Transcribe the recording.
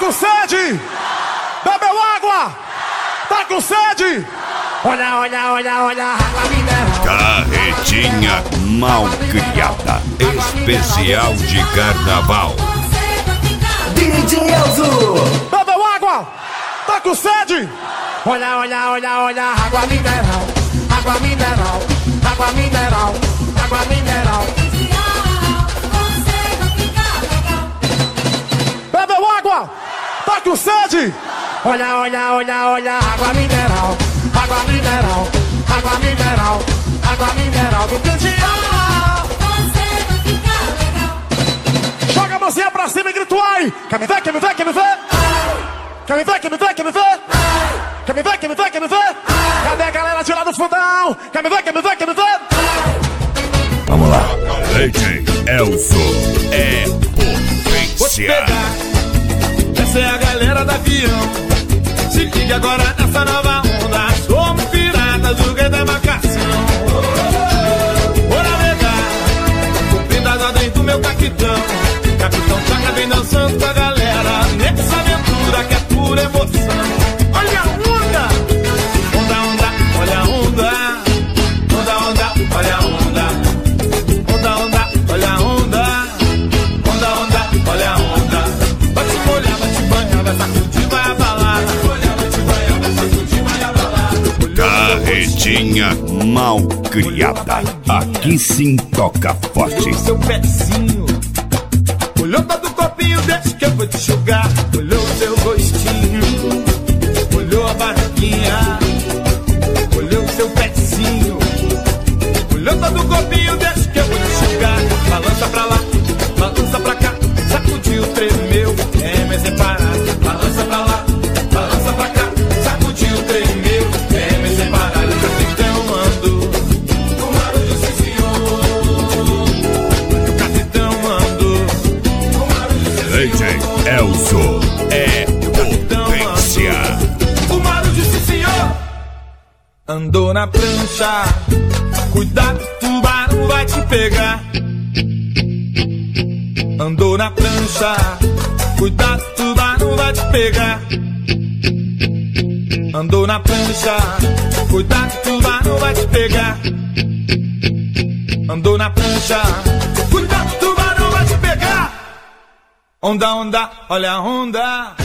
com sede? Bebeu água? Tá com sede? Olha, olha, olha, olha, água mineral. Carretinha mal criada, especial de carnaval. DJ Elzo. Bebeu água? Tá com sede? Olha, olha, olha, olha, água mineral. Água mineral, água mineral, água mineral. Bebeu água? Tá com sede? Olha, olha, olha, olha, água mineral. Água mineral, água mineral, água mineral do Candial. Joga a mãozinha pra cima e grita ai. Quer me ver, quer me ver, quer me ver? Quer me ver, quer me ver, quer me ver? Quer me ver, quer me ver, quer me ver? Cadê a galera de lá do fundão? Quer me ver, quer me ver, quer me ver? Vamos lá. DJ Elzo é potência. Essa é a galera da avião. Se liga agora nessa nova onda. Somos piratas do rei da embarcação. Bora navegar, cumprindo as ordens do meu capitão. Capitão Chaca vem dançando com a galera nessa aventura que é pura emoção. Olha a onda, onda, onda, olha a onda. Onda, onda, olha a onda. Onda, onda, olha a onda. Onda, onda, olha a onda. Vai te molhar, vai te banhar, vai sacudir, vai abalar. Vai te molhar, vai te banhar, vai sacudir, vai abalar. Carretinha mal criada, aqui sim toca forte. Seu pezinho, olhou todo o copinho, deixa que eu vou te enxugar. Olhou o seu rostinho, olhou a barriguinha, olhou o seu pezinho, olhou todo o copinho, deixa que eu vou te enxugar. Balança pra lá, balança pra cá, sacudiu, tremeu, é separado. Balança pra lá, balança pra cá, sacudiu, tremeu, é separado. O capitão mandou, o barulho se senhor. O capitão mandou, o barulho se senhor. DJ Elzo é potência. O barulho se senhor. Andou na prancha, cuidado, tubarão vai te pegar. Andou na prancha, cuidado, tubarão vai te pegar. Andou na prancha, cuidado, tubarão vai te pegar. Andou na prancha, cuidado, tubarão vai te pegar. Onda, onda, olha a onda.